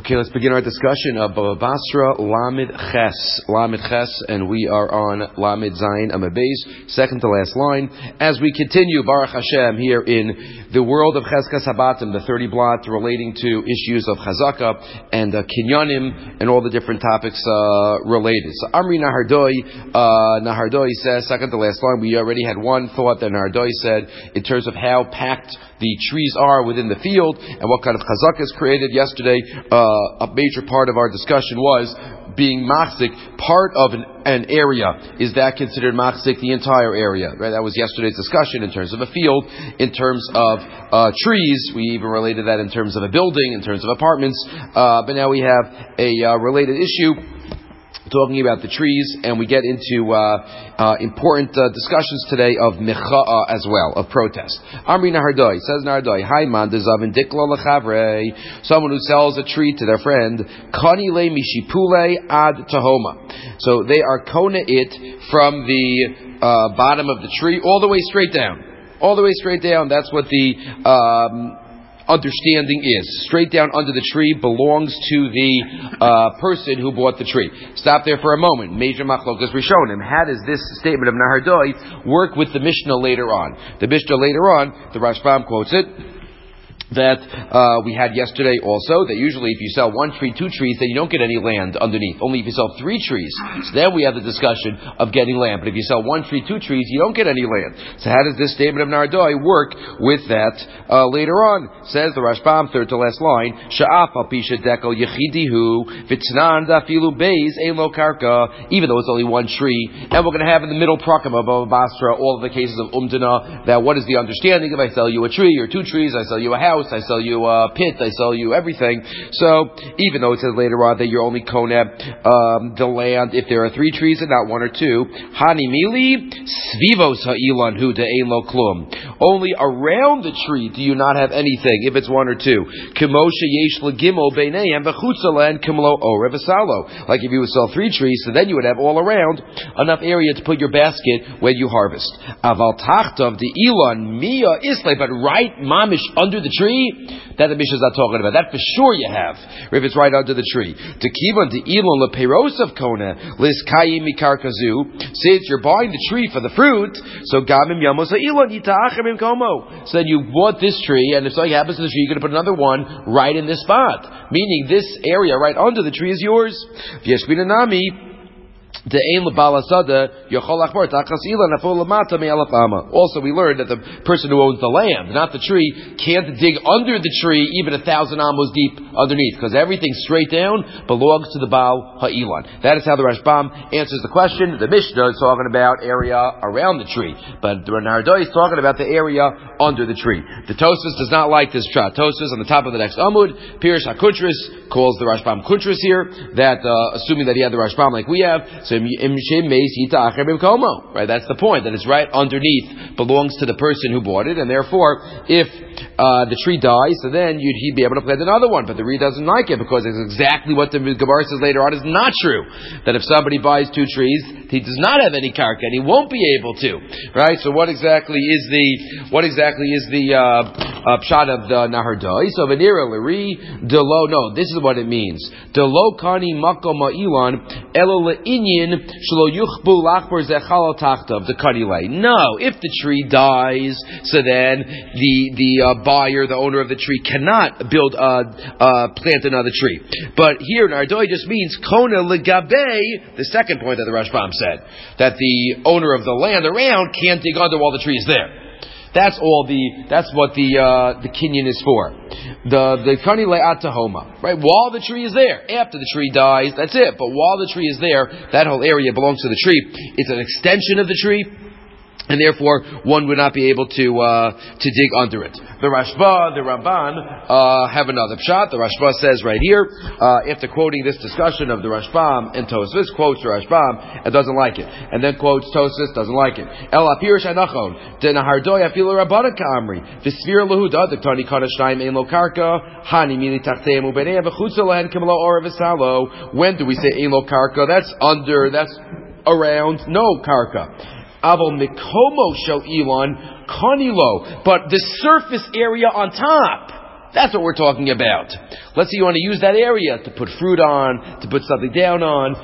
Okay, let's begin our discussion of Baba Basra Lamed Ches, and we are on Lamed Zayin Amud Beis, second to last line. As we continue, Baruch Hashem, here in the world of Cheskas Habatim, the 30 blot relating to issues of Chazaka and Kinyanim and all the different topics related. So Amri Nahardoi says, second to last line, we already had one thought that Nahardoi said in terms of how packed the trees are within the field and what kind of Chazaka is created. Yesterday, a major part of our discussion was being machzik, part of an area. Is that considered machzik, the entire area? Right? That was yesterday's discussion in terms of a field, in terms of trees. We even related that in terms of a building, in terms of apartments. But now we have a related issue talking about the trees, and we get into important discussions today of mecha'a as well, of protest. Amri Nahardoi, says Nahardoi, Hai man dezavin dikla lechavre, someone who sells a tree to their friend, kani le mishipule ad tahoma. So they are kona it from the bottom of the tree all the way straight down. All the way straight down, that's what the understanding is. Straight down under the tree belongs to the person who bought the tree. Stop there for a moment. Major machlokas rishonim. How does this statement of Nahardoi work with the Mishnah later on? The Mishnah later on, the Rashbam quotes it, that we had yesterday also, that usually if you sell one tree, two trees, then you don't get any land underneath. Only if you sell three trees. So then we have the discussion of getting land. But if you sell one tree, two trees, you don't get any land. So how does this statement of Nahardoi work with that later on? Says the Rashbam, third to last line, Sha'af al pisha dekel yechidihu v'tznan dafilu beis ein lo karka, even though it's only one tree. And we're going to have in the middle prakim of Baba Basra all of the cases of Umdana, that what is the understanding if I sell you a tree or two trees, I sell you a house, I sell you a pit, I sell you everything. So, even though it says later on that you're only koneb the land if there are three trees and not one or two, hani mili svivos ha'ilan hu de'ein lo klum. Only around the tree do you not have anything if it's one or two. Kimosha yesh legimel beinayim v'chutza len kimlo orev v'salo. Like if you would sell three trees, so then you would have all around enough area to put your basket when you harvest. Aval tachtav the ilan miya isle, but right mamish under the tree, that the Mishnah is not talking about. That for sure you have, if it's right under the tree. To kivan to ilon leperos of kona lis kayim mikarkazu. Since you're buying the tree for the fruit, so gamim yamos ilon yita'achem komo. So then you bought this tree, and if something happens to the tree, you're going to put another one right in this spot. Meaning this area right under the tree is yours. V'yeshbinanami. Also, we learned that the person who owns the land, not the tree, can't dig under the tree even 1,000 amos deep underneath, because everything straight down belongs to the Baal Ha'ilan. That is how the Rashbam answers the question. The Mishnah is talking about area around the tree, but the Nahardoi is talking about the area under the tree. The Tosfos does not like this pshat. Tosfos on the top of the next Amud, Pirush HaKuntris calls the Rashbam Kuntris here, that assuming that he had the Rashbam like we have, so right, that's the point, that it's right underneath, belongs to the person who bought it, and therefore, if the tree dies, so then he'd be able to plant another one, but the Re doesn't like it, because it's exactly what the Gemara says later on is not true, that if somebody buys two trees, he does not have any karka, and he won't be able to, right? So what exactly is the pshat of the Nahardoi? So Venira Lari Delo, no, this is what it means. Delo Kani Makom Ma'ilan Elo Le'inyin Shlo Yuchbu Lachbar Zechalo Tachtav the Kadilei. No, if the tree dies, so then the buyer, the owner of the tree, cannot plant another tree. But here Nahardoi just means Kona Legabe, the second point that the Rashbam said, that the owner of the land around can't dig under while the tree is there. That's what the kinyan is for. The kani le'at tahoma, right? While the tree is there. After the tree dies, that's it. But while the tree is there, that whole area belongs to the tree. It's an extension of the tree, and therefore one would not be able to dig under it. The Rashba, the Ramban, have another pshat. The Rashba says right here, after quoting this discussion of the Rashbam and Tosfos, quotes the Rashbam and doesn't like it, and then quotes Tosfos, doesn't like it. El apirish anachon de nahardoi afilu rabbana ka'amri v'svir lehuda the tani kana shnayim ein lo karka hani mili tachteim ubenei v'chutza lehen kimlo or v'salo. When do we say ein lo karka? That's under, that's around, no karka. Aval mikomo shel ilan kanilo, but the surface area on top, That's what we're talking about. Let's say you want to use that area to put fruit on, to put something down on.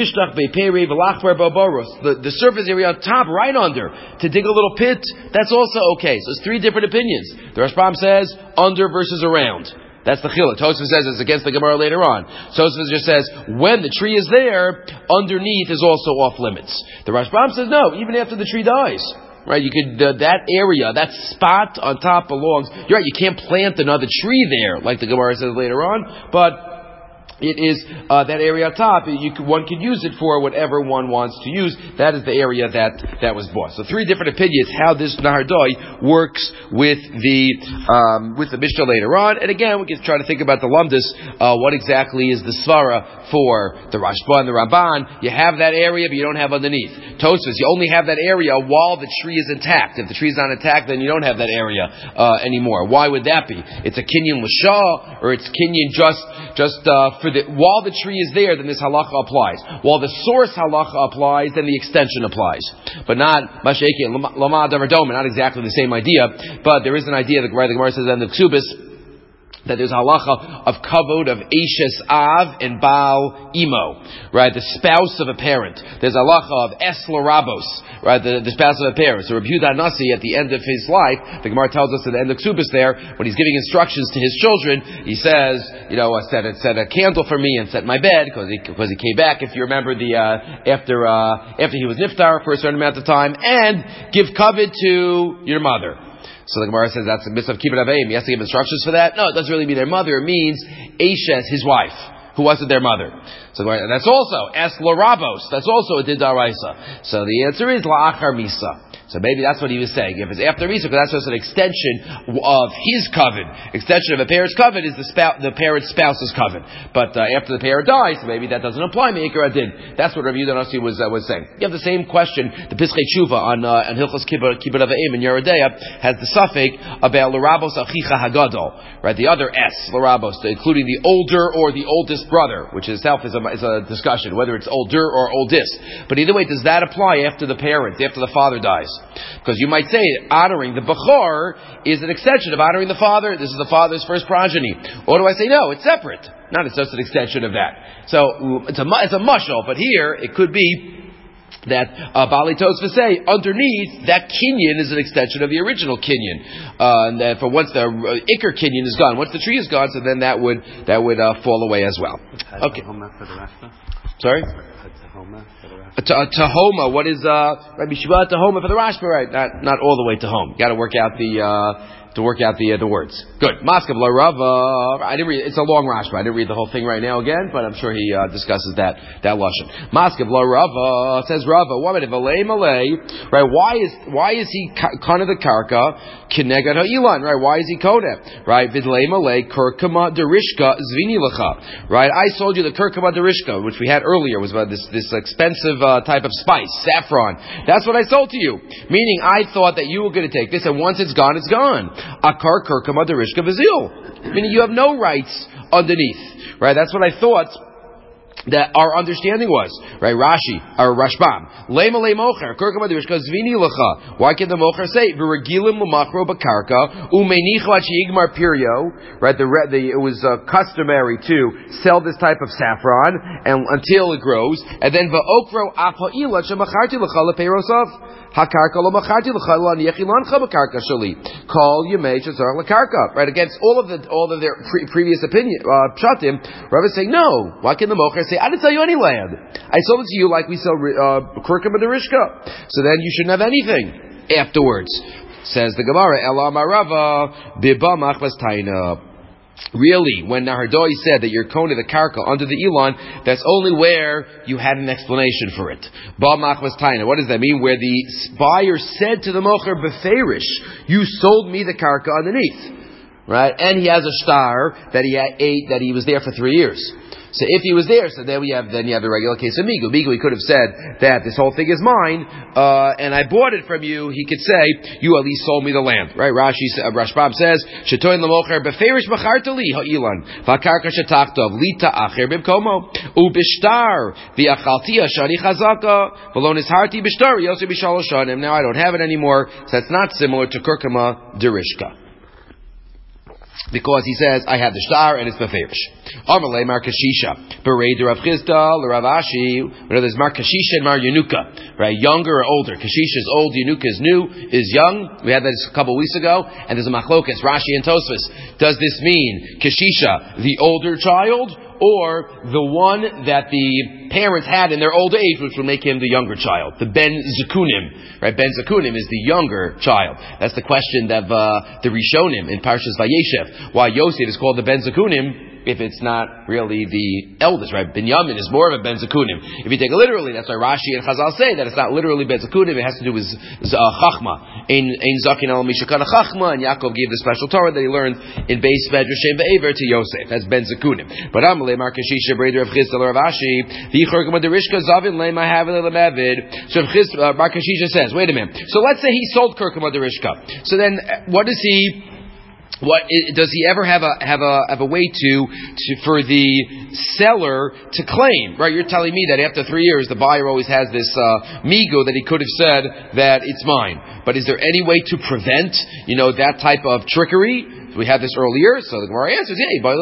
The surface area on top, right under, to dig a little pit, that's also okay. So it's three different opinions. The Rashbam says under versus around. That's the chiluk. Tosfos says it's against the Gemara later on. Tosfos just says when the tree is there, underneath is also off limits. The Rashbam says no, even after the tree dies. Right, you could, that area, that spot on top belongs, you're right, you can't plant another tree there, like the Gemara says later on, but it is that area on top. One could use it for whatever one wants to use. That is the area that was bought. So three different opinions how this Nahardoi works with the Mishnah later on. And again, we can try to think about the Lumdus. What exactly is the Svara for the Rashba and the Ramban? You have that area, but you don't have underneath. Tosfos, you only have that area while the tree is intact. If the tree is not intact, then you don't have that area anymore. Why would that be? It's a kinyan l'shah, or it's kinyan just while the tree is there, then this halacha applies. While the source halacha applies, then the extension applies. But not masheke lama davardoma, not exactly the same idea. But there is an idea that the Gemara says in the Ksubis that there's a halacha of kavod of Eshes Av and Baal Imo, right? The spouse of a parent. There's a halacha of Es Lorabos, right? The spouse of a parent. So Rabbi Yehuda Nasi, at the end of his life, the Gemara tells us at the end of Ksubis there, when he's giving instructions to his children, he says, set a candle for me and set my bed, because he came back, if you remember, after he was niftar for a certain amount of time, and give kavod to your mother. So the Gemara says that's a mitzvah of kibbut avayim. He has to give instructions for that. No, it doesn't really mean their mother. It means Eshes, his wife, who wasn't their mother. So and that's also Es Lorabos. That's also a din d'oraisa. So the answer is la'achar misa. So maybe that's what he was saying. If it's after Misa, because that's just an extension of his covenant. Extension of a parent's covenant is the parent's spouse's covenant. But after the parent dies, maybe that doesn't apply. Meikar adin. That's what Rabbi Yehuda Nasi was saying. You have the same question. The Pischei Tshuva on Hilchos Kibbut Avayim in Yerodea has the suffix about L'Rabos Achicha Hagadol, right? The other S, L'Rabos, including the older or the oldest brother, which itself is a discussion whether it's older or oldest. But either way, does that apply after the parent, after the father dies? Because you might say honoring the Bechor is an extension of honoring the father. This is the father's first progeny. Or do I say no? It's separate. Not it's just an extension of that. So it's a mashal, but here it could be that Bali Tosfos say underneath that kinyan is an extension of the original kinyan, and that for once the ikar kinyan is gone, once the tree is gone, so then that would fall away as well. Okay. Sorry. Tahoma, what is Rabbi Shiva Tahoma for the Rashba? Right, not all the way to home. Got to work out the words. Good. Maskav la Rava. I didn't read. It's a long Rashba. I didn't read the whole thing right now again, but I'm sure he discusses that lashon. Maskav la Rava says Rava. Right? Why is he kana the karka kinegad ha'ilan? Right? Why is he kona? Right? Vidlei malei kurkuma derishka zvini lecha. Right? I sold you the kurkuma derishka, which we had earlier, was about this expensive type of spice, saffron. That's what I sold to you. Meaning, I thought that you were going to take this, and once it's gone, it's gone. Akar kurkuma derishka vizil. Meaning, you have no rights underneath. Right? That's what I thought that our understanding was, right? Rashi or Rashbam, lema lemocher kurkuma derishka zvini lecha. Why can the mocher say v'regilim l'machro bakarka umenichu yigmar pirio? Right? It was customary to sell this type of saffron and until it grows, and then va'okro apa'ila shemacharti lecha leperosav. Hakarka lo macharti lecha lo aniyechilancha bakarka shali. Call yemei shazar lekarka. Right? Against all of their previous opinion pshatim, Rav is saying no. Why can the mocher say I didn't sell you any land? I sold it to you like we sell kurkuma derishka. So then you shouldn't have anything afterwards. Says the Gemara, Ela Marava biba machbas taina. Really, when Nahardoi said that you're kona the karka under the Elon, that's only where you had an explanation for it. Ba machbas taina. What does that mean? Where the buyer said to the mocher beferish, you sold me the karka underneath. Right? And he has a star that he was there for 3 years. So if he was there, so then you have the regular case of Migu. Migu, he could have said that this whole thing is mine, and I bought it from you. He could say, you at least sold me the land. Right? Rashbam says, Shetoin l'mocher beferish macharta li ha'ilan, v'akarka shetachtov, lita acher bimkomo, ubishtar, v'achalti ashani chazaka, v'lo nisharti bishtar, yosi b'shalosh shanim. Now I don't have it anymore, so that's not similar to kurkuma derishka. Because he says, I have the shtar and it's beferish. Amalei Mar Kashisha. Bereder Rav Chisda, Rav Ashi. There's Mar Kashisha and Mar Yenuka. Right? Younger or older. Kashisha is old, Yenuka is new, is young. We had that a couple of weeks ago. And there's a machlokas, Rashi and Tosfos. Does this mean Kashisha, the older child? Or the one that the parents had in their old age, which would make him the younger child. The Ben Zekunim. Right? Ben Zekunim is the younger child. That's the question of the Rishonim in Parshas Vayeshev. Why Yosef is called the Ben Zekunim if it's not really the eldest, right? Binyamin is more of a Ben Zekunim. If you take it literally, that's why Rashi and Chazal say that it's not literally Ben Zekunim, it has to do with Chachma. Ein Zakin al Mishakana Chachma, and Yaakov gave the special Torah that he learned in Beis Medrash Shem Be'ever to Yosef. That's Ben Zekunim. But Amalei Mar Kashisha Breder of Chisda Rav Ashi, V'Yichorkim Adarishka Zavin Leima Havil Lemevid. So Mar Kashisha says, wait a minute. So let's say he sold Kirkum Adarishka. So then, what does he ever have a way for the seller to claim? Right, you're telling me that after 3 years the buyer always has this migo that he could have said that it's mine. But is there any way to prevent that type of trickery? We had this earlier, so the Gemara answers,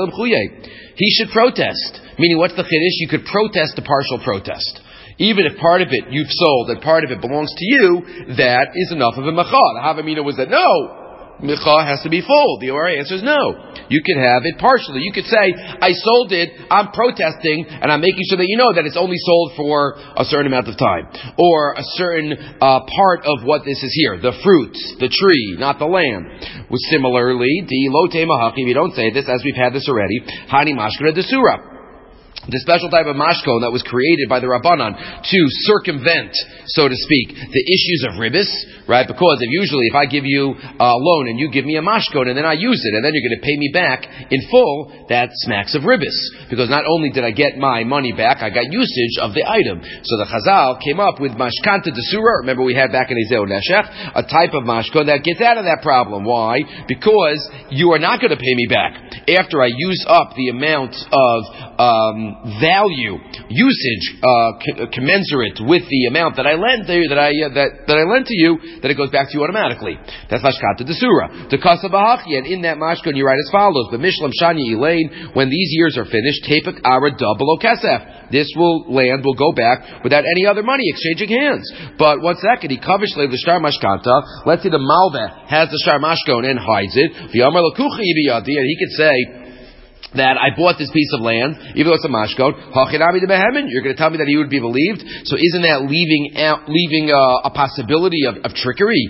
he should protest. Meaning, what's the chiddush? You could protest the partial protest. Even if part of it you've sold and part of it belongs to you, that is enough of a mechah. The Havamina was that no. Micha has to be full. The Gemara answers no. You can have it partially. You could say, I sold it, I'm protesting, and I'm making sure that you know that it's only sold for a certain amount of time. Or a certain part of what this is here. The fruit, the tree, not the land. Similarly, di lo te mahachi, we don't say this, as we've had this already, hani mashkara desura. The special type of mashkon that was created by the Rabbanan to circumvent, so to speak, the issues of ribbis, right? Because if I give you a loan and you give me a mashkon and then I use it and then you're going to pay me back in full, that smacks of ribbis. Because not only did I get my money back, I got usage of the item. So the Chazal came up with mashkanta desura. Remember we had back in Ezeu Neshech, a type of mashkon that gets out of that problem. Why? Because you are not going to pay me back. After I use up the amount of value, usage commensurate with the amount that I lent to you, that I lent to you, that it goes back to you automatically. That's mashkata desura. The kasabahachi, and in that mashkon you write as follows: the mishlam shani elaine. When these years are finished, tepik ara double kesef. This land will go back without any other money exchanging hands. But 1 second, he kavish the shtar mashkanta. Let's say the malveh has the shtar mashkon and hides it. The amar lakuchi ibiyadi, and he could say that I bought this piece of land, even though it's a mashkon, you're going to tell me that he would be believed? So isn't that leaving a possibility of trickery?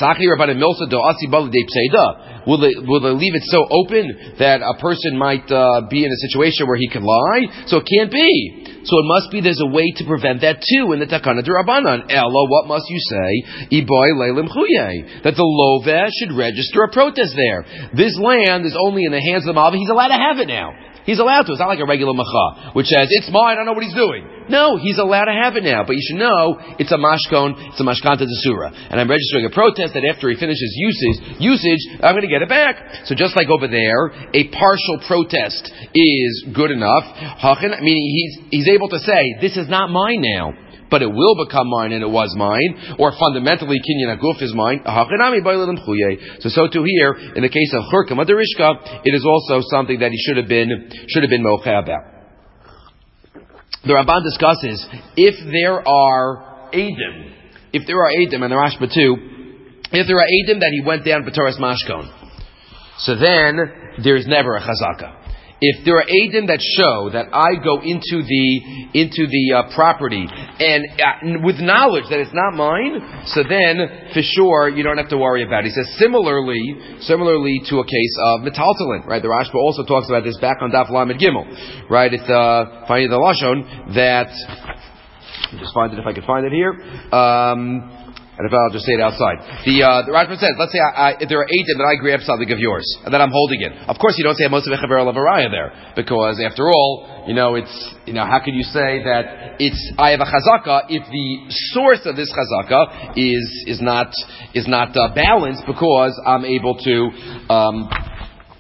Will they leave it so open that a person might be in a situation where he can lie? So it can't be. So it must be there's a way to prevent that too in the Takana D'Rabbanan. Ella, what must you say? That the loveh should register a protest there. This land is only in the hands of the Malveh. He's allowed to have it now. He's allowed to. It's not like a regular macha, which says, it's mine, I don't know what he's doing. No, he's allowed to have it now. But you should know, it's a mashkon, it's a mashkanta desura. And I'm registering a protest that after he finishes usage, I'm going to get it back. So just like over there, a partial protest is good enough. Meaning he's able to say, this is not mine now, but it will become mine and it was mine, or fundamentally kinyan aguf is mine. So too here, in the case of Churkam Adarishka, it is also something that he should have been mocha about. The Ramban discusses if there are Eidim, and the Rashba too, if there are Eidim that he went down B'Toras Mashkon, so then there is never a chazaka. If there are Eidim that show that I go into the property and with knowledge that it's not mine, so then for sure you don't have to worry about it. He says similarly to a case of metaltalin, right? The Rashba also talks about this back on Daf Lamed Gimel, right? It's finding the lashon that. Just find it if I can find it here. And if I'll just say it outside. The Rashba says, let's say if there are 8 that I grab something of yours, and that I'm holding it. Of course you don't say most of Echaver Lavaraya there, because after all, how can you say that I have a chazaka if the source of this chazaka is not balanced, because I'm able to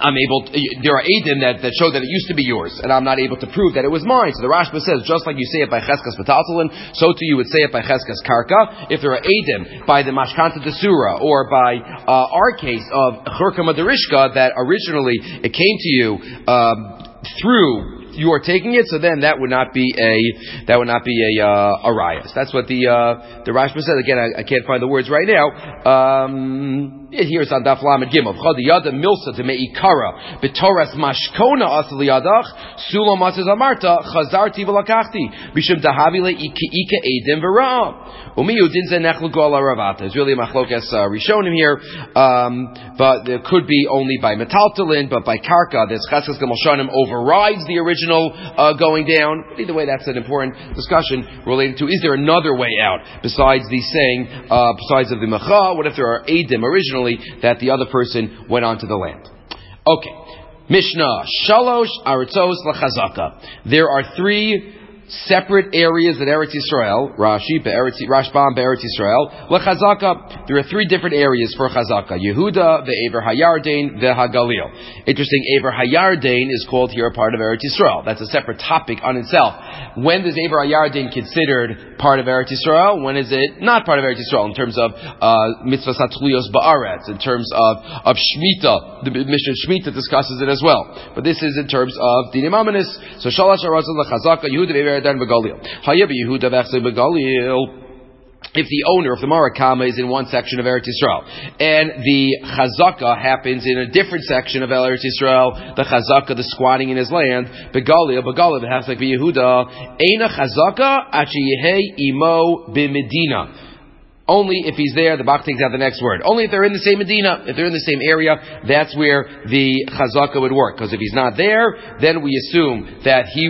there are Eidim that show that it used to be yours, and I'm not able to prove that it was mine. So the Rashba says, just like you say it by Cheskas Metaltalin, so too you would say it by Cheskas Karka. If there are Eidim by the Mashkanta Desura, or by our case of Churka Madarishka, that originally it came to you through you are taking it, so then that would not be a rayas. That's what the Rashba says. Again, I can't find the words right now. Here's on Daf Lamed Gimel. Chadiyada milsa to meikara b'toras mashkona asaliyadach sulam asas amarta chazarti v'lakachti b'shem dahavile ika edim v'ra umiyu din zenech l'gola ravata. There's really a machlokas rishonim here, but there could be only by metaltalin, but by karka, there's cheskas gemol shanim overrides the original going down. But either way, that's an important discussion related to, is there another way out besides the saying, besides of the mecha? What if there are edim originally that the other person went onto the land? Okay. Mishnah, Shalosh Aritzos L'Chazaka. There are 3 separate areas in Eretz Yisrael, Rashbam Be'eretz Yisrael, L'Chazaka. There are 3 different areas for Chazaka: Yehuda, the Ever Hayardain, the Hagalil. Interesting, Ever Hayardain is called here a part of Eretz Yisrael. That's a separate topic on itself. When is Ever Hayardain considered part of Eretz Yisrael? When is it not part of Eretz Yisrael? In terms of Mitzvah Satchlios Ba'aretz, in terms of Shemitah. The Mishnah Shemitah discusses it as well. But this is in terms of Dinim Amanis. So Shalash Arazal L'Chazaka, Yehuda, if the owner of the Marakama is in one section of Eretz Yisrael, and the Chazaka happens in a different section of Eretz Yisrael, the Chazaka, the squatting in his land, Begalia, the half like Yehuda, Eina Chazaka, Achi Yehei Imo B'Medina. Only if he's there, the Bach takes out the next word. Only if they're in the same Medina, if they're in the same area, that's where the Chazaka would work. Because if he's not there, then we assume that he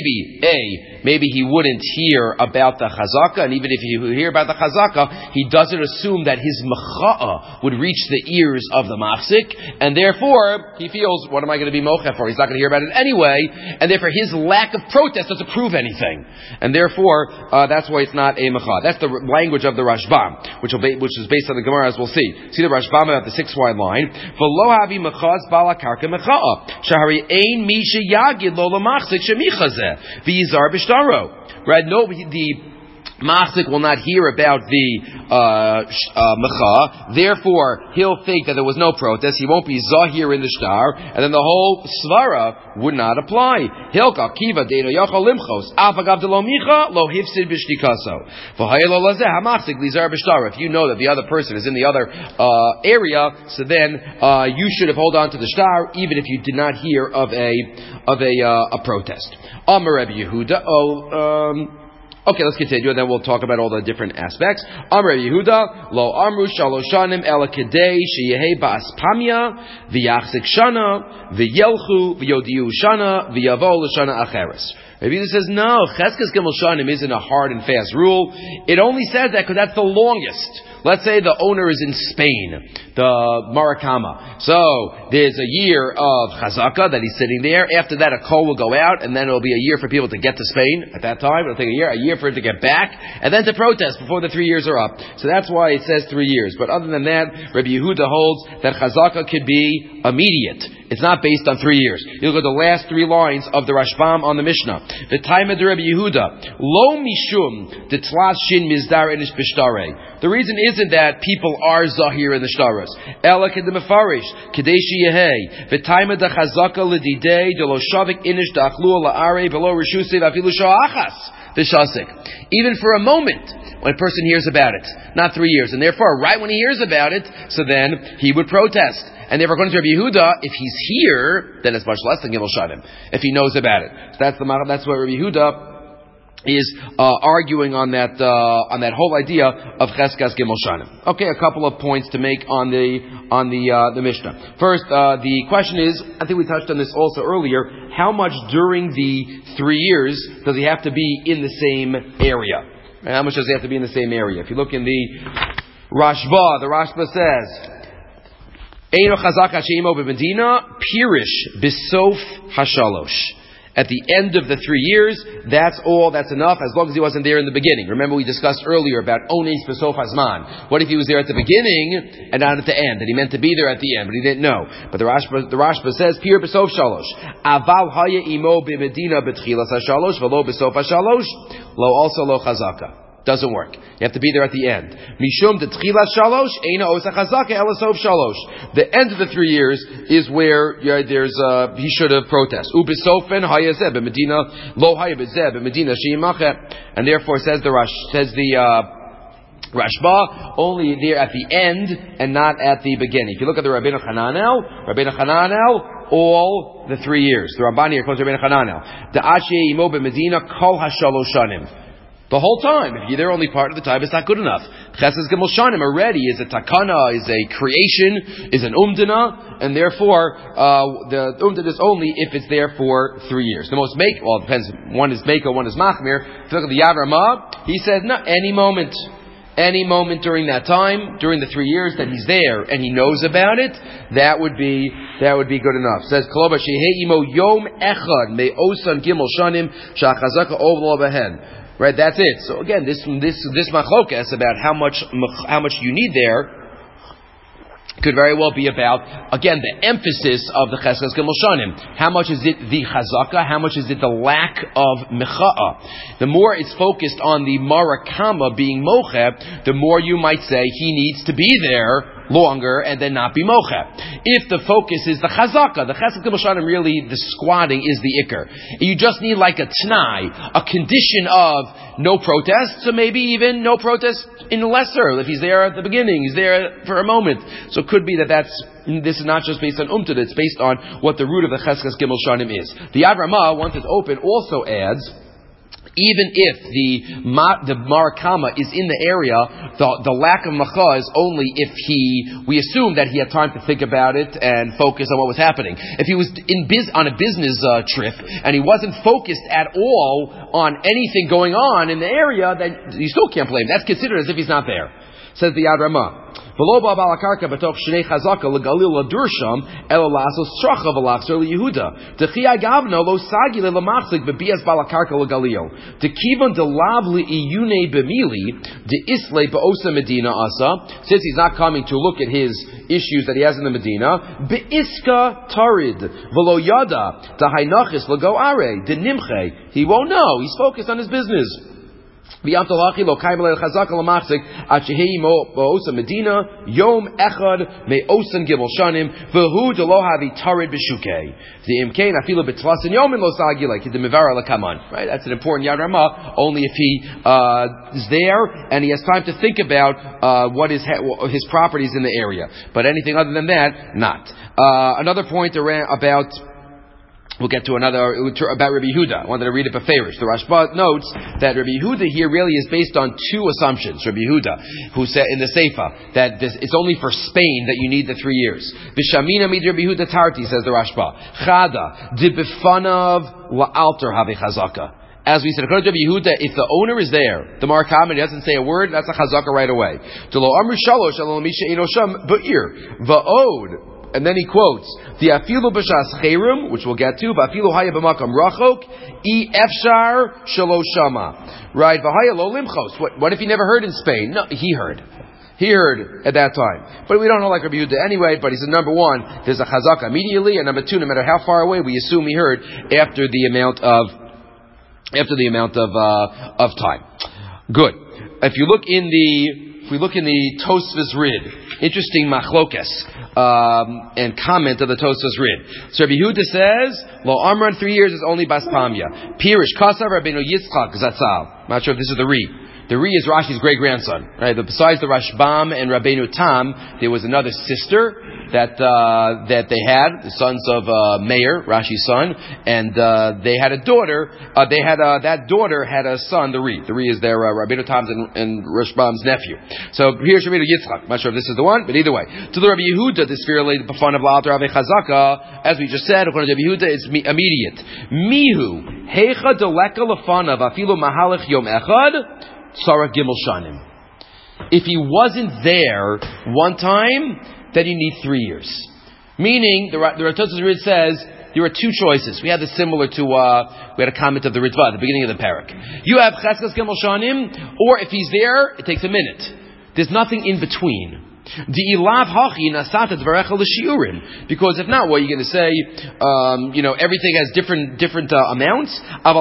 maybe he wouldn't hear about the Chazaka, and even if he would hear about the Chazaka, he doesn't assume that his Mecha'a would reach the ears of the Mafsik, and therefore, he feels, what am I going to be Mocheh for? He's not going to hear about it anyway, and therefore his lack of protest doesn't prove anything. And therefore, that's why it's not a Mecha'a. That's the language of the Rashbam, which is based on the Gemara, as we'll see. See the Rashbam about the 6-wide line. V'lo havi mechaz bala karka mecha'a. Shahari ein misha yagid lo lamachzik shemichazeh. V'yizar b'shtaro. Right? No, the Machzik will not hear about the mecha, therefore he'll think that there was no protest, he won't be zahir in the shtar, and then the whole svara would not apply. Hilka kiva deino yachal limchos afagav de lo micha lo hifsid b'shtikaso v'hayelo lazeh hamachzik lizar b'shtar. If you know that the other person is in the other area, so then you should have hold on to the shtar even if you did not hear of a protest. Amar Rabbi Yehuda. Okay, let's continue, and then we'll talk about all the different aspects. Amar Yehuda, lo amru shaloshanim ela kedei sheyehei ba'aspamia v'yachzik shana v'yelchu v'yodiu shana v'yavo l'shana acheres. Rabbi Yehuda says, no, Cheskas Gimel Shanim isn't a hard and fast rule. It only says that because that's the longest. Let's say the owner is in Spain, the Marakama. So there's a year of Chazaka that he's sitting there. After that, a call will go out, and then it'll be a year for people to get to Spain. At that time, it'll take a year for him to get back, and then to protest before the 3 years are up. So that's why it says 3 years. But other than that, Rabbi Yehuda holds that Chazaka could be immediate. It's not based on 3 years. You look at the last 3 lines of the Rashbam on the Mishnah. The time of the Rabbi Yehuda, lo mishum de tlas shin mizdar enish b'shtare. The reason isn't that people are zahir in the shtaros. Ela kedem mefarish kadeshi yehei v'taima da chazaka l'didei de lo shavik inish da'achlu la'arei below rishusiv afilu sha'achas v'shasik. Even for a moment, when a person hears about it, not 3 years, and therefore, right when he hears about it, so then he would protest. And therefore, according to Rabbi Yehuda, if he's here, then it's much less than Gimel Shanim, if he knows about it. So that's what Rabbi Yehuda is arguing on that whole idea of Cheskas Gimel Shanim. Okay, a couple of points to make on the Mishnah. First, the question is, I think we touched on this also earlier, how much during the 3 years does he have to be in the same area? And how much does he have to be in the same area? If you look in the Rashba says, Eino chazak ha'sheimo b'medina pirish b'sof hashalosh. at the end of the 3 years, that's all, that's enough, as long as he wasn't there in the beginning. Remember we discussed earlier about Onis B'sof Hazman. What if he was there at the beginning and not at the end? And he meant to be there at the end, but he didn't know. But the Rashba says, Pir B'sof Shalosh. Aval Haya Imo B'Medina B'Tchilas HaShalosh, V'lo B'sof HaShalosh, Lo also Lo Chazaka. Doesn't work. You have to be there at the end. Mishum de Tchilas Shalosh, Eina Osa Chazaka Elasov Shalosh. The end of the 3 years is where he should have protest. Ubisofen Hayazeb Medina Lo Hayabezeb Medina Shimache, and therefore says the Rashba, only there at the end and not at the beginning. If you look at the Rabbeinu Hananel, all the 3 years. The Ramban here quotes Rabbeinu Hananel. The Ashe Imo Medina Kol HaShaloshanim. The whole time. If you're there only part of the time, it's not good enough. Chesed Gimel Shanim already is a takana, is a creation, is an umdana, and therefore the umdana is only if it's there for 3 years. The most it depends. One is Meiko, one is Machmir. If you look at the Yad Ramah, he said, no, any moment during that time, during the 3 years that he's there and he knows about it, that would be good enough. It says Koloba Shehei Imo Yom Echad Me Osan Gimel Shanim Shachazaka Ovlo Behen. Right, that's it. So again, this machlokas about how much you need there could very well be about, again, the emphasis of the Chesed Gimel Shanim. How much is it the chazaka? How much is it the lack of mecha'a? The more it's focused on the marakama being moche, the more you might say he needs to be there longer and then not be moche. If the focus is the chazaka, the Chesed Gimel Shanim, really the squatting is the ikar. You just need like a tnai, a condition of no protest, so maybe even no protest in lesser. If he's there at the beginning, he's there for a moment. So it could be this is not just based on umtud, it's based on what the root of the Chesed Gimel Shanim is. The Yad Ramah, once it's open, also adds, even if the marakama is in the area, the lack of macha is only if we assume that he had time to think about it and focus on what was happening. If he was on a business trip and he wasn't focused at all on anything going on in the area, then you still can't blame. That's considered as if he's not there. Says the Yad Ramah. V'lo ba'al karka b'toch shnei chazaka l'galil l'dursham elo lasos stracha v'lachzer l'Yehuda. D'chiyai gavno lo sagi l'lamachzik b'bias ba'al karka l'galil. D'kivon d'lav l'iyune b'mili d'isle ba'osa medina asa. Since he's not coming to look at his issues that he has in the Medina, be'iska tarid v'lo yada d'haynachis l'go are d'nimche. He won't know. He's focused on his business. Medina Yom Echad Me Osan Gimel Shanim V'hu Delo Havi Tarid B'Shukei the Imkain Afilo B'Tlasin Yom In Lo Sagi like the Mevara Lakaman. Right, that's an important Yad Ramah. Only if he is there and he has time to think about what is his properties in the area. But anything other than that, not. Another point about. We'll get to another about Rabbi Yehuda. I wanted to read it beferish. The Rashba notes that Rabbi Yehuda here really is based on two assumptions. Rabbi Yehuda, who said in the Seifa that it's only for Spain that you need the 3 years. V'shamina mid Rabbi Yehuda tarti, says the Rashba. Chada dibifanav la'alter have chazaka. As we said, according to Rabbi Yehuda, if the owner is there, the Marakam, and he doesn't say a word, that's a chazaka right away. Delo amru shalosh alol misha eno sham ba'ir va'od. And then he quotes the afilu b'shas chayrim, which we'll get to, v'afilu haya b'makam rachok, e efshar shaloshama. Right? V'haya lo limchos. What if he never heard in Spain? No, he heard. He heard at that time. But we don't know like Rabbi Yehuda anyway, but he said, number one, there's a chazaka immediately, and number two, no matter how far away, we assume he heard after the amount of time. Good. If we look in the Tosfos Rid, interesting machlokas and comment of the Tosfos Rid. So Rabbi Yehuda says, Lo Amran 3 years is only Bas Pamya. Pirish Kasav Rabbeinu Yitzchak Zatzal. I'm not sure if this is the Ri. The Ri is Rashi's great-grandson. Right? Besides the Rashbam and Rabbeinu Tam, there was another sister that they had, the sons of Meir, Rashi's son, and they had a daughter. That daughter had a son, the Ri. The Ri is their Rabbeinu Tam's and Rashbam's nephew. So here's Rabbeinu Yitzchak. I'm not sure if this is the one, but either way. To the Rabbi Yehuda, this fear laid b'fan of La'alter Ave Chazaka, as we just said, according to Rabbi Yehuda, it's immediate. Mihu heicha deleka lefanav afilu mahalach yom echad. Sarah Gimel Shanim. If he wasn't there one time, then you need 3 years. Meaning, the Tosfos Rid says, there are two choices. We had this similar to, we had a comment of the Ritva at the beginning of the parak. You have Cheskes Gimel Shanim, or if he's there, it takes a minute. There's nothing in between. Because if not, what are you going to say? Everything has different amounts.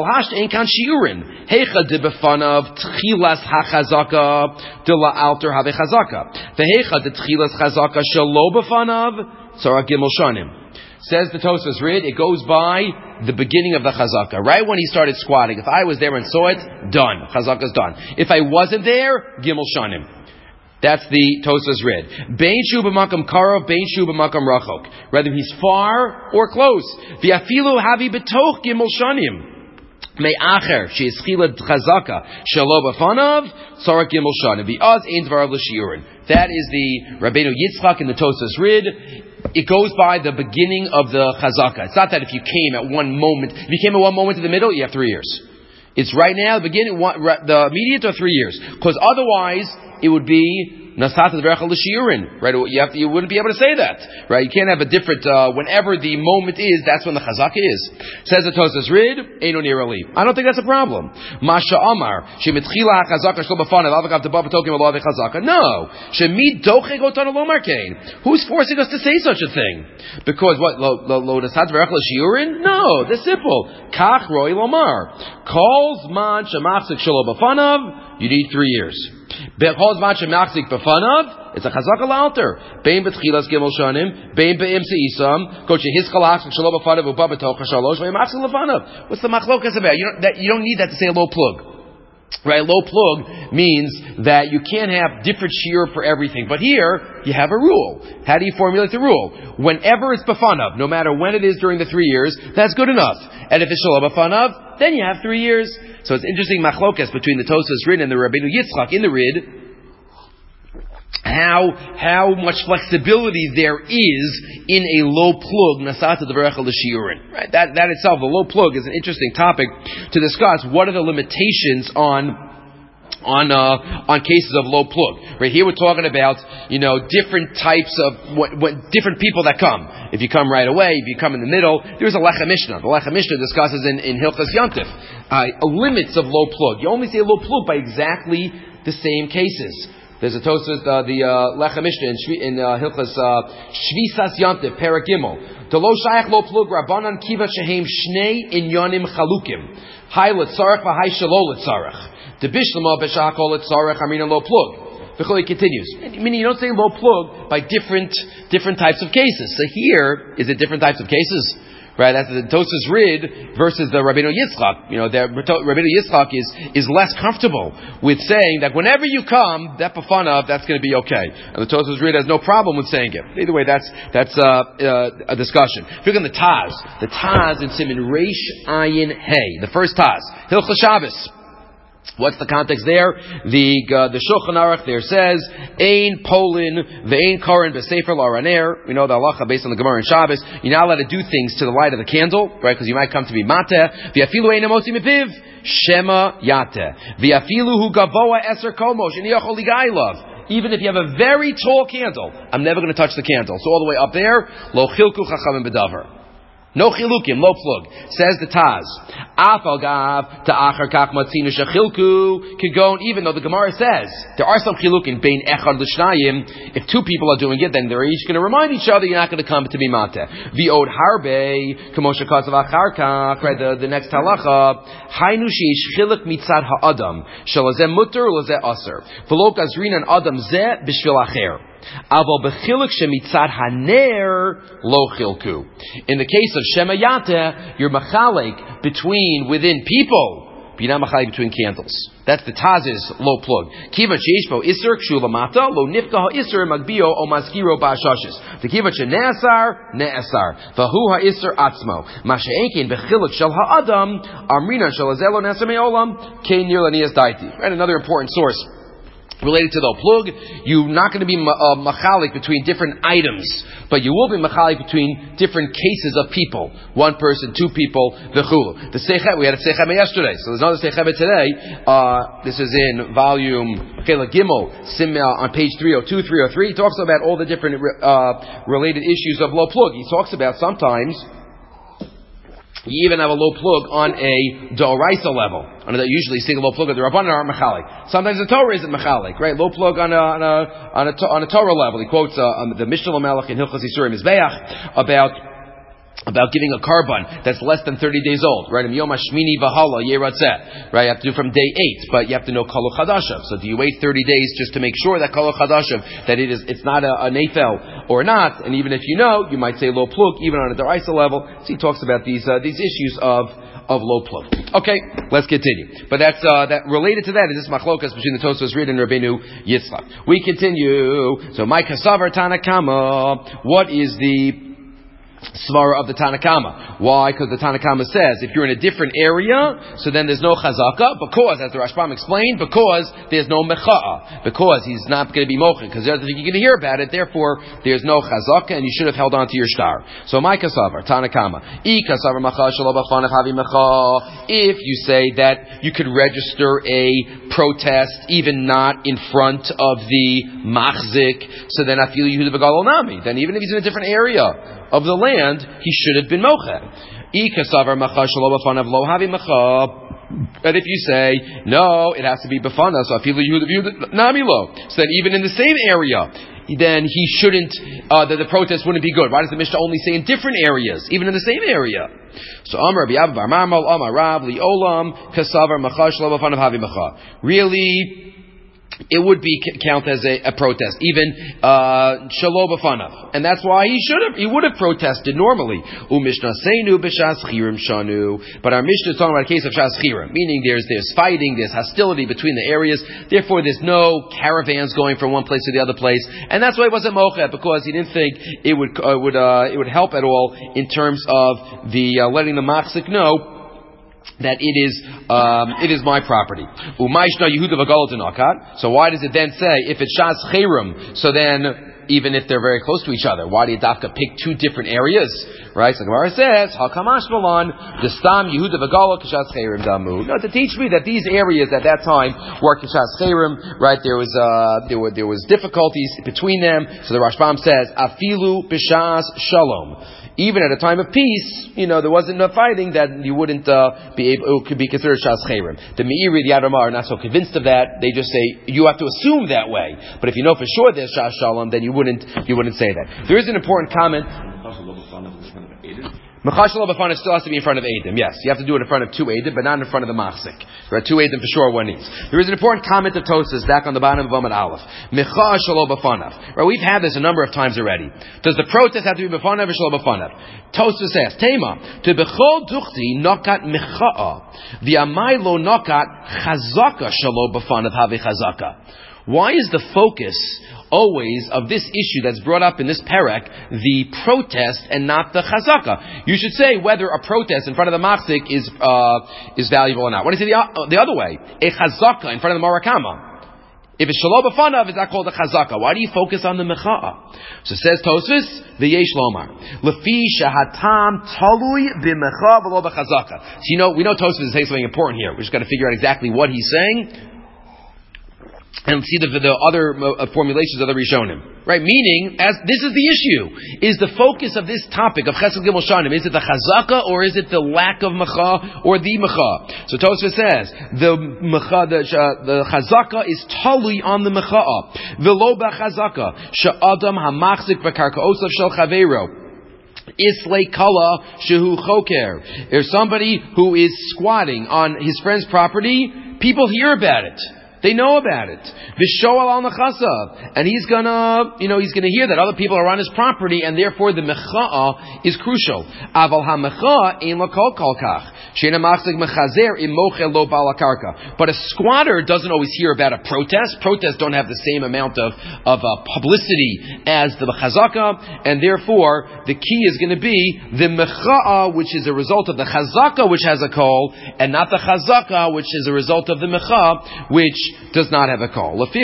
Says the Tosfos Rid, it goes by the beginning of the chazaka, right when he started squatting. If I was there and saw it, done. Chazaka's done. If I wasn't there, Gimel Shanim. That's the Tosfos Rid. Bein shu b'makam karov, bein shu b'makam rachok. Whether he's far or close. V'afilu havi b'toch Gimel Shanim. Me'acher she'eschila chazaka shelo b'fanav sarak Gimel Shanim. V'az ein dvarav l'shiurin. That is the Rabbeinu Yitzchak in the Tosfos Rid. It goes by the beginning of the chazaka. It's not that if you came at one moment in the middle, you have 3 years. It's right now, the beginning, the immediate or 3 years. Because otherwise, it would be Nasat al Shiurin, right? You wouldn't be able to say that, right? You can't have a different, whenever the moment is, that's when the chazaka is. Says the Tosfos Rid, Eino Nirali. I don't think that's a problem. Masha Amar, Shemitchila chazaka shlo b'fanav, avakav tebav tokim alo chazaka. No. Shemid docheg otan lo markein. Who's forcing us to say such a thing? Because what? Lo Nasat al Shiurin? No, they're simple. Kach roi lomar. Calls man shemachzik shlo b'fanav, you need 3 years. It's a chazaka l'alter. Bein b'tchilas Gimel Shanim, bein be'im se'isam, koche hischalach shelo b'fanav u'ba b'tocha shalosh ve'yamachzik l'fanav. What's the machlokas about? You don't need that to say a low plug. Right? Low plug means that you can't have different shear for everything. But here, you have a rule. How do you formulate the rule? Whenever it's b'fanav, no matter when it is during the 3 years, that's good enough. And if it's shelo b'fanav, then you have 3 years. So it's interesting machlokas between the Tosfos Rid and the Rabbeinu Yitzchak in the Rid, how much flexibility there is in a low plug nasata d'varech l'shiurin. Right? That itself, the low plug, is an interesting topic to discuss. What are the limitations on cases of low plug? Right here, we're talking about different types of what different people that come. If you come right away, if you come in the middle, there's a Lechem Mishnah. The Lechem Mishnah discusses in Hilchas Yontif limits of low plug. You only say low plug by exactly the same cases. There's a Tosfos, the Lechem Mishnah in Hilchas Shvisas Yontif, Perek Gimel. The lo shayach lo plug Rabbanan kiva shehem shnei inyonim chalukim. Hai letzarech v'hai shelo letzarech. The bishlama b'shakol letzarech amina lo plug. He continues. Meaning you don't say low plug by different types of cases. So here, is it different types of cases? Right? That's the Tosfos Rid versus the Rabbeinu Yitzchak. Rabbeinu Yitzchak is less comfortable with saying that whenever you come, that b'fanav, that's going to be okay. And the Tosfos Rid has no problem with saying it. Either way, that's a discussion. If you look at the Taz in Siman Reish Ayin Hey, the first Taz, Hilchos Shabbos. What's the context there? The Shulchan Aruch there says, Ein Polin, Ve'ein Korin, B'Sefer L'Araner. We know the halacha based on the Gemara in Shabbos. You're not allowed to do things to the light of the candle, right? Because you might come to be mateh. V'afilu ein amosi mipiv, Shema Yateh. V'afilu hu gavoa eser komosh, and yochol ligailav. Even if you have a very tall candle, I'm never going to touch the candle. So all the way up there, Lo Chilku Chachamim B'Davar. No chilukim, low plug. Says the Taz. Afal gav ta'achar kach matzinu shechilku kigon. Even though the Gemara says there are some chilukim bein echad l'shnayim, if 2 people are doing it, then they're each going to remind each other you're not going to come to be mateh. V'od harbe k'moshe kasav achar kach. Right, the next halacha. Hainu sheish chiluk mitzad ha'adam shalazeh mutter ulazeh aser v'lo gazrin an adam zeh b'shvil acher. Aval b'chiluk shemitzad haner lo chilku. In the case of Shema Yateh, you're machalik within people. But you're not machalik between candles. That's the Taz's low plug. Kiva sheishbo iser kshulamata lo nifka ha'isr magbio o maskiro ba'ashashis. The kiva she'ne'asar ne'asar. Vahu ha'isr atzmo. Masha'enkin b'chiluk shel ha'adam amrina shel azelo ne'asar me'olam kein nir l'niyas daiti. And another important source related to the plug, you're not going to be machalik between different items, but you will be machalik between different cases of people. 1 person, 2 people, the chulu. The sechet, we had a sechet yesterday, so there's another sechet today. This is in volume Chela Gimel, on page 302, 303. He talks about all the different related issues of low plug. He talks about sometimes You even have a low plug on a D'oraisa level. Usually seeing a low plug, the Rabbanan aren't mechalik. Sometimes the Torah isn't mechalik, right? Low plug on a Torah level. He quotes the Mishnah Lamelech in Hilchos Yisurim Mizbeach about giving a carbon that's less than 30 days old, right? Yom Hashmini Vahala Yeratzeh, right? You have to do from day 8, but you have to know Kol Chadashav. So do you wait 30 days just to make sure that Kol Chadashav, that it's not a nafel or not? And even if you know, you might say low plug, even on a D'oraisa level. So he talks about these issues of low plug. Okay, let's continue. But that's that related to that is this machlokas between the Tosfos Rid and Rabbeinu Yitzchak. We continue. So my kasavar Tanakama. What is the svara of the Tanakama? Why? Because the Tanakama says if you're in a different area, so then there's no chazaka, because, as the Rashbam explained, because there's no mecha'a, because he's not going to be mochin, because you're going to hear about it, therefore there's no chazaka, and you should have held on to your star. So my kasavar, Tanakama, I kasavar macha shelo b'fanach havi mecha. If you say that you could register a protest even not in front of the machzik, so then afilu Yehuda v'Galil nami, then even if he's in a different area of the land, he should have been mocha. And if you say, no, it has to be befana, so then even in the same area, then he shouldn't, the protest wouldn't be good. Why does the Mishnah only say in different areas, even in the same area? So Amar Rabbi Abba Bar Marmal, Amar Rav, Li'olam, Kasavar, Macha, Shlo, B'fanav, Havi, Macha. Really, it would be count as a protest, even shalo b'fanav, and that's why he would have protested normally. U'mishnah seinu b'shas chirim shanu, but our Mishnah is talking about a case of shas chirim, meaning there's fighting, there's hostility between the areas. Therefore, there's no caravans going from one place to the other place, and that's why it wasn't mochet, because he didn't think it would help at all in terms of the letting the machzik know that it is my property. So why does it then say if it's shas chirim? So then, even if they're very close to each other, why do you dafka pick two different areas? Right? So the Gemara says, "Hakamash malan destam Yehuda v'Gala k'shas chirim damu." No, to teach me that these areas at that time were k'shas chirim. Right? There was difficulties between them. So the Rashbam says, "Afilu b'shas shalom." Even at a time of peace, there wasn't enough fighting that you wouldn't be able. It could be considered shas chirim. The Meiri, the Yad Ramah are not so convinced of that. They just say you have to assume that way. But if you know for sure there's shas shalom, then you wouldn't say that. There is an important comment. Mechashal b'fanav still has to be in front of Eidim. Yes, you have to do it in front of two Eidim, but not in front of the machzik. There are two Eidim for sure one needs. There is an important comment of Tosas back on the bottom of Amud Aleph. Mechashal b'fanav. Right, we've had this a number of times already. Does the protest have to be b'fanav or shal b'fanav? Tosas says, Tema, to b'chol duchti nokat mecha'a, the amai lo nokat chazaka shalo b'fanav havi chazaka. Why is the focus always of this issue that's brought up in this parak, the protest and not the chazaka? You should say whether a protest in front of the machzik is valuable or not. What do you say the other way? A chazaka in front of the marakama. If it's shalo b'fanav, is that called a chazaka? Why do you focus on the mecha'a? So says Tosfos, the yesh lomar lefi shahatam talui b'mecha v'lo b'chazaka. So we know Tosfos is saying something important here. We just got to figure out exactly what he's saying and see the other formulations of the Rishonim. Right? Meaning, as this is the issue, is the focus of this topic of Chesed Gimel Shanim, is it the chazaka or is it the lack of mecha or the mecha? So Tosfos says the chazaka is talui on the mecha. V'lo b'chazaka she'adam hamachzik b'karkaosav shel chaveiro. Islay kala shehu choker. There's somebody who is squatting on his friend's property. People hear about it. They know about it. V'shoal al nechasav, and he's gonna hear that other people are on his property, and therefore the mecha'a is crucial. Aval ha-mecha'a ein lakol kolkach. She'ena machzik mechazer im mochel lo bal karka. But a squatter doesn't always hear about a protest. Protests don't have the same amount of publicity as the chazaka, and therefore the key is going to be the mecha'a, which is a result of the chazaka, which has a kol, and not the chazaka, which is a result of the mecha, which does not have a call. So it's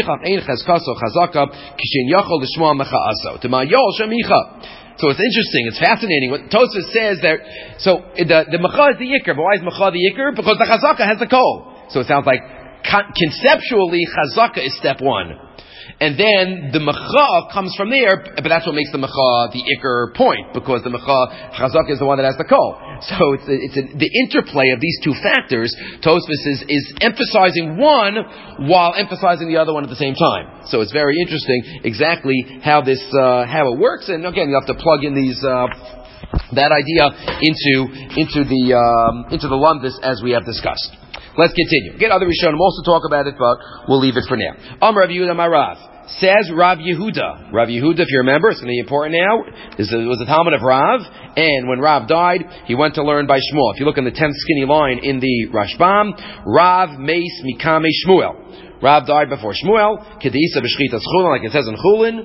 interesting, it's fascinating. What Tosfos says that, so the mecha is the yikr, but why is mecha the yikr? Because the chazaka has a call. So it sounds like, conceptually, chazaka is step one. And then the mecha comes from there, but that's what makes the mecha the ikr point, because the mecha chazaka is the one that has the call. So the interplay of these two factors. Tosfos is emphasizing one while emphasizing the other one at the same time. So it's very interesting exactly how it works. And again, you have to plug in these that idea into the lumdus as we have discussed. Let's continue. Again, other Rishonim also talk about it, but we'll leave it for now. Rav Yehuda Marav. Says Rav Yehuda. Rav Yehuda, if you remember, it's going to be important now. This was the Talmud of Rav, and when Rav died, he went to learn by Shmuel. If you look in the 10th skinny line in the Rashbam, Rav Meis Mikame Shmuel. Rav died before Shmuel. Kedisa b'shchitas chulin, like it says in Chulin.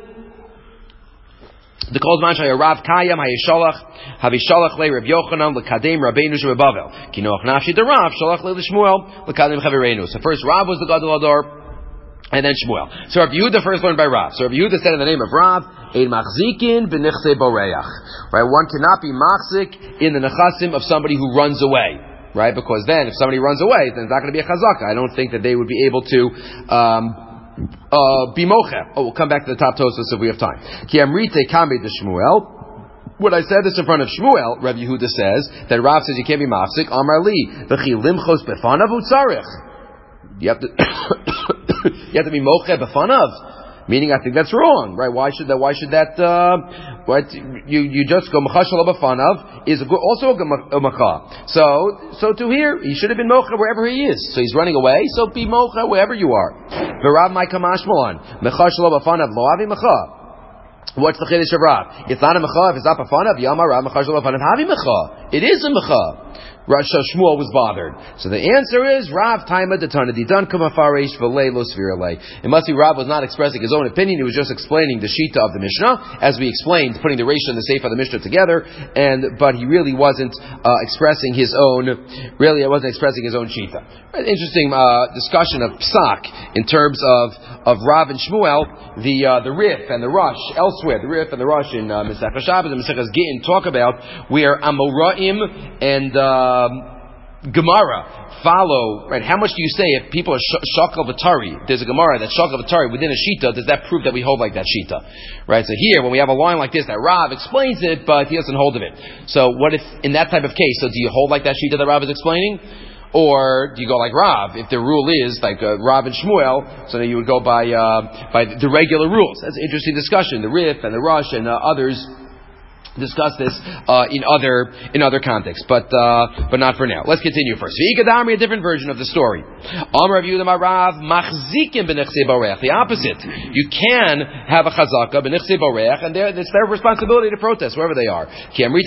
The Kol Zman Shaya Rav Kayam Havishalach Le Reb Yochanan L'Kadem Rabbeinu Shebebavel Kinoach Nafshi De Rav Shalach Le Shmuel L'Kadem Chavireinu. So first Rav was the Gadol Ador, and then Shmuel. So Rav Yehuda first learned by Rav. So Rav Yehuda said in the name of Rav, Ein Machzikin B'Nichse Boreach. Right, one cannot be machzik in the nechasim of somebody who runs away. Right, because then if somebody runs away, then it's not going to be a chazaka. I don't think that they would be able to be mocha. Oh, we'll come back to the top Tosfos if we have time. Ki amrite kamei de Shmuel. When I said this in front of Shmuel, Rav Yehuda says that Rav says you can't be machzik. Amar li v'chi limchos befanav utzarich. You have to you have to be mocha befanav. Meaning, I think that's wrong, right? Why should that? What you just go machashal b'fanav is also a macha. So to here, he should have been mocha wherever he is. So he's running away. So be mocha wherever you are. V'Rav Ma'ika Mashmalan machashal b'fanav lo avi macha. What's the chiddush of Rav? It's not a macha. If it's not b'fanav, yamar Rav machashal b'fanav havi macha. It is a macha. Shmuel was bothered. So the answer is Rav Taima Detana Didan Kamafaresh V'lei Lo Sviralei. It must be Rav was not expressing his own opinion. He was just explaining the Shita of the Mishnah, as we explained, putting the Reisha and the Seif of the Mishnah together. But he really wasn't expressing his own. Really, it wasn't expressing his own Shita. Right, interesting discussion of Psak in terms of Rav and Shmuel. The Rif and the Rush elsewhere. The Rif and the Rush in Masechah Shabbos and Masechah Gittin talk about where Amoraim and Gemara follow, right? How much do you say if people are shakal v'tari? There's a Gemara that's shakal v'tari within a shita. Does that prove that we hold like that shita? Right? So here, when we have a line like this, that Rav explains it, but he doesn't hold of it. So what if, in that type of case, so do you hold like that shita that Rav is explaining? Or do you go like Rav? If the rule is like Rav and Shmuel, so then you would go by the regular rules. That's an interesting discussion. The Rif and the Rush and others discuss this in other contexts, but not for now. Let's continue first. A different version of the story. The opposite. You can have a chazaka b'nichse borech, and it's their responsibility to protest wherever they are.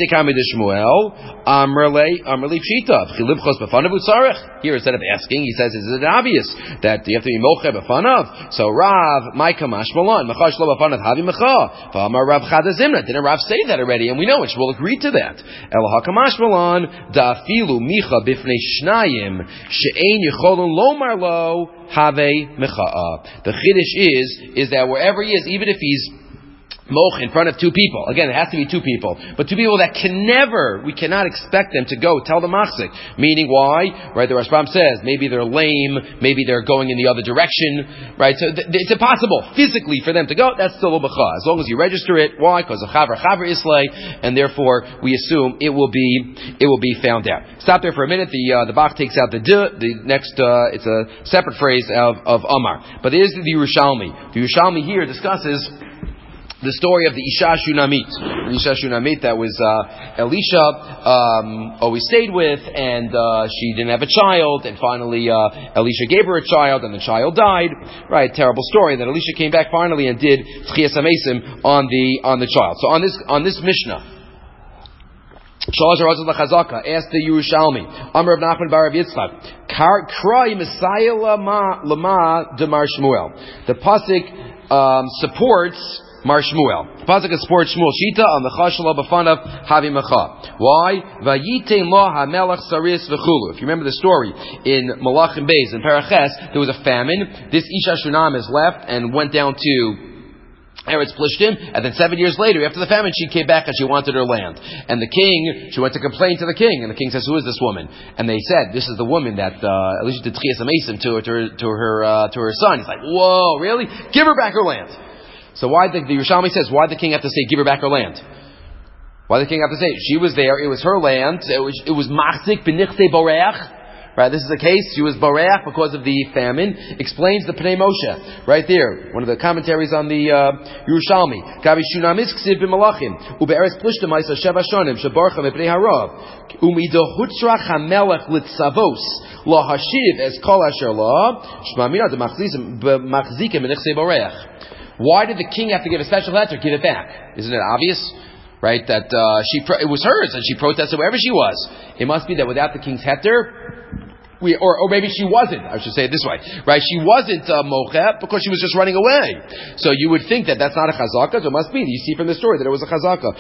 Here, instead of asking, he says, "Is it obvious that you have to be moche b'fanav?" So Rav, my kamash malan, machash lo b'fanav havi mecha. V'amar Rav Chadazimna. Didn't Rav say that already? And we know it. We'll agree to that. El hakamash malan da'afilu micha bifnei shnayim she'ein yicholun lomar lo have mecha'a. The chiddush is that wherever he is, even if he's moch in front of two people. Again, it has to be two people. But two people that we cannot expect them to go tell the machzik. Meaning why? Right, the Rashbam says, maybe they're lame, maybe they're going in the other direction. Right, so it's impossible physically for them to go. That's still a bacha. As long as you register it. Why? Because of chaver islay, and therefore we assume it will be found out. Stop there for a minute. The Bach takes out the next, it's a separate phrase of Amar. But it is the Yerushalmi. The Yerushalmi here discusses the story of the Isha Shunamit. The Isha Shunamit that was Elisha always stayed with, and she didn't have a child, and finally Elisha gave her a child, and the child died. Right, terrible story. And then Elisha came back finally and did Tchias HaMesim on the child. So on this Mishnah, Shalosh Arazot L'Chazaka asked the Yerushalmi, Amar of Nachman bar Rav Yitzchak, Krai Messiah Lama Demar Shmuel. The pasuk supports Mar Shmuel. Pasuk supports Shmuel Shita on the Chashal B'fanav Havi Mecha. Why? Vayitein lo hamelach saris v'chulu. If you remember the story in Malachim Beis in Paraches, there was a famine. This Isha Shunam is left and went down to Eretz Plishtim, and then 7 years later, after the famine, she came back and she wanted her land. And the king, she went to complain to the king, and the king says, "Who is this woman?" And they said, "This is the woman that Elisha did Tchias HaMesim to her son." He's like, "Whoa, really? Give her back her land." So why the Yerushalmi says, why did the king have to say, "Give her back her land"? Why did the king have to say it? She was there. It was her land. It was machzik b'nichse boreach. Right, this is the case. She was boreach because of the famine. Explains the Pnei Moshe right there. One of the commentaries on the Yerushalmi. Gabi shunamisk ksiv b'malachim ube'eres plishtim ma'isa sheva shonim shebarcha mepnei harav umidohutzra chamelech litzavos lo hashiv es kol asher la shmamina demachzikim b'nichse boreach. Why did the king have to give a special letter? Give it back. Isn't it obvious? Right, that it was hers and she protested wherever she was. It must be that without the king's heter, or maybe she wasn't, I should say it this way, right? She wasn't mocheh because she was just running away. So you would think that that's not a chazaka, so it must be. You see from the story that it was a chazaka.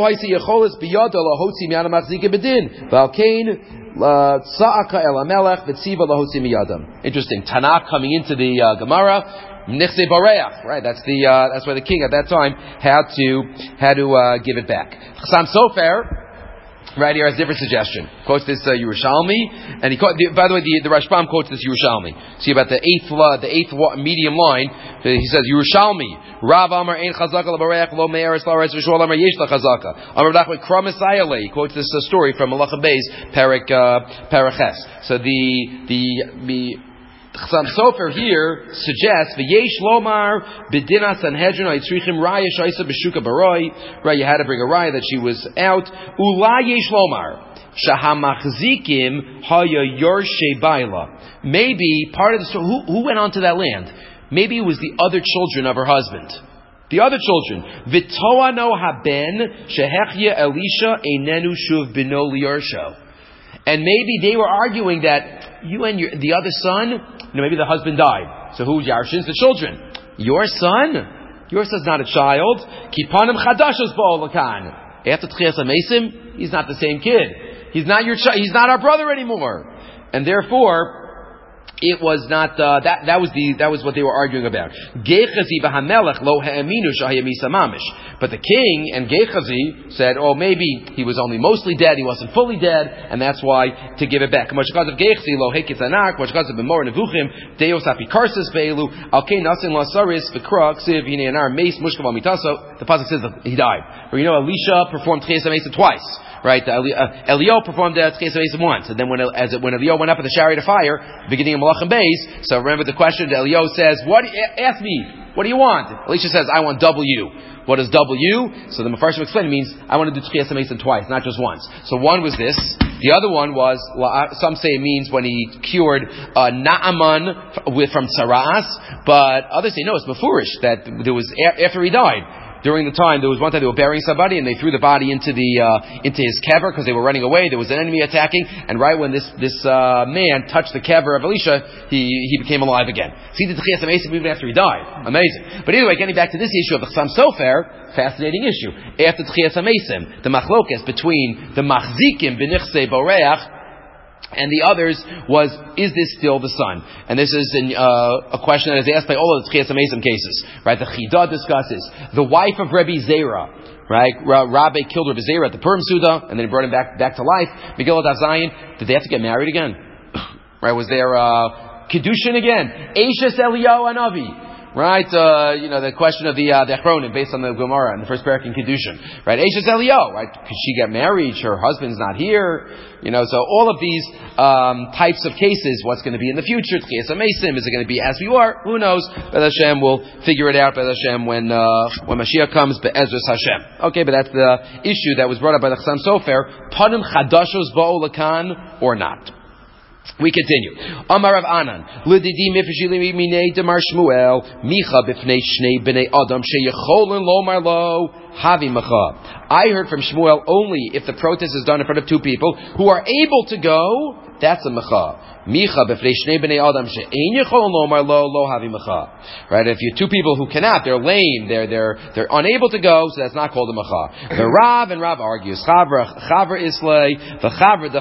Interesting. Tanakh coming into the Gemara. Nichse Bareach, right? That's why the king at that time had to give it back. Chassam Sofer, right here has a different suggestion. Quotes this Yerushalmi, and by the way, the Rashbam quotes this Yerushalmi. See about the eighth medium line. He says Yerushalmi. Rav Amar ein chazaka lebareach lo me'eres la'aretz v'shol Amar yesh la'chazaka. Amar Nachman Kramis Ayale. He quotes this story from Malacha Beis Paraches. So the Chassam Sofer here suggests v'yesh lomar b'dina Sanhedrin ha'yitzrichim raya shaisa b'shuka baroi. Right, you had to bring a raya that she was out. Ula yesh lomar shahamachzikim haya yorshe baila. Maybe part of the story. Who went onto that land? Maybe it was the other children of her husband. The other children. V'toano haben shehechya Elisha einenu shuv bino liyorsho. And maybe they were arguing that you and the other son, maybe the husband died. So who's Yarshins? The children. Your son's not a child. Kipanim chadashos ba'olakan. After Tchias HaMesim, he's not the same kid. He's not your he's not our brother anymore. And therefore, it was not that was what they were arguing about. Gechazi v'hamelech lo ha'aminu shahaya misa mamish. But the king and Gechazi said, "Oh, maybe he was only mostly dead. He wasn't fully dead, and that's why to give it back." Mashkaz of Gechazi lo hekitzanak. Mashkaz of b'mor nevuchim deos apikarsis be'elu alkei nasin lasaris v'kra ksiv hine anar meis mushkav amitaso. The pasuk says that he died. Or Elisha performed Tchias HaMesim twice. Right, Eliyahu performed Tchias HaMesim once, and then when Eliyahu went up in the chariot of fire, beginning of Malachim Beis. So remember the question. Eliyahu says, "Ask me, what do you want?" Elisha says, "I want W." What is W? So the Mefarshim explain it means I want to do Tchias HaMesim twice, not just once. So one was this. The other one was some say it means when he cured Naaman from Tsaras, but others say no, it's Mefurish that there was after he died. During the time, there was one time they were burying somebody and they threw the body into his kever because they were running away. There was an enemy attacking, and right when this man touched the kever of Elisha, he became alive again. See the Tchias HaMesim even after he died. Amazing. But anyway, getting back to this issue of the Chassam Sofer, fascinating issue. After Tchias HaMesim, the machlokas between the machzikim b'nichse boreach and the others was, is this still the son? And this is a question that is asked by all of the Tchias HaMesim cases. Right? The Chidah discusses the wife of Rebbe Zera. Right? Rabbi killed Rebbe Zera at the Purim Suda, and then he brought him back to life. Megillah Dazayin. Did they have to get married again? Right? Was there Kedushin again? Eishes Eliyahu Hanavi. Right, the question of the Achronim based on the Gemara and the first parak in Kedushin. Right, Eishes Eliyahu. Right, could she get married? Her husband's not here. So all of these types of cases, what's going to be in the future? Tchias HaMesim, is it going to be as we are? Who knows? Be'ez Hashem, we'll figure it out. Be'ez Hashem, when Mashiach comes, Be'ezras Hashem. Okay, but that's the issue that was brought up by the Chassam Sofer. Panim chadashos ba'o lakan or not? We continue. Amar Rav Anan, L'didi mifashili minei demar Shmuel, Micha b'fnei shnei b'nei Adam sheyecholin lomar lo havi mecha. I heard from Shmuel only if the protest is done in front of two people who are able to go. That's a mecha. Micha b'fnei shnei b'nei Adam she'ein yecholin lomar lo havi mecha. Right? If you're two people who cannot, they're lame, they're unable to go, so that's not called a mecha. The Rav and Rav argues Chavra islay, the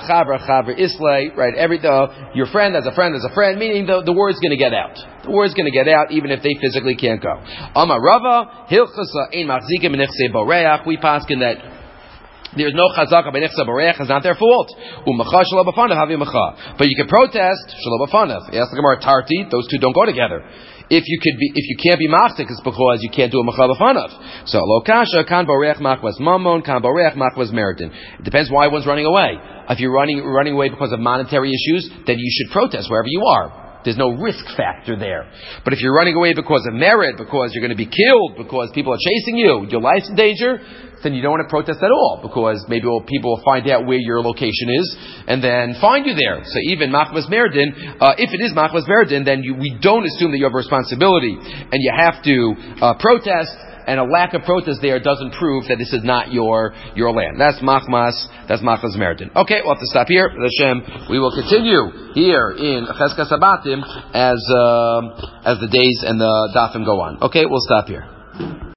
Chavra islay. Right? Your friend has a friend, meaning the word's going to get out. The word's going to get out even if they physically can't go. Amar Rava, Hilchasa ein machzikim b'nichse boreach. We paskin that there's no chazaka b'nichse boreach. It's not their fault. U'macha shelo b'fanav havi macha. But you can protest shelo b'fanav. Ask the Gemara Tarti. Those two don't go together. If you can't be machzik, it's because you can't do a machalafanav. So lo kasha kan borech machmas mamon kan borech machmas meritin. It depends why one's running away. If you're running away because of monetary issues, then you should protest wherever you are. There's no risk factor there. But if you're running away because of merit, because you're going to be killed, because people are chasing you, your life's in danger, then you don't want to protest at all, because maybe people will find out where your location is and then find you there. So even machmas merdin, if it is machmas merdin, then we don't assume that you have a responsibility and you have to protest. And a lack of protest there doesn't prove that this is not your land. That's machmas merdin. Okay, we'll have to stop here. Hashem, we will continue here in Cheskas Sabatim as the days and the dafim go on. Okay, we'll stop here.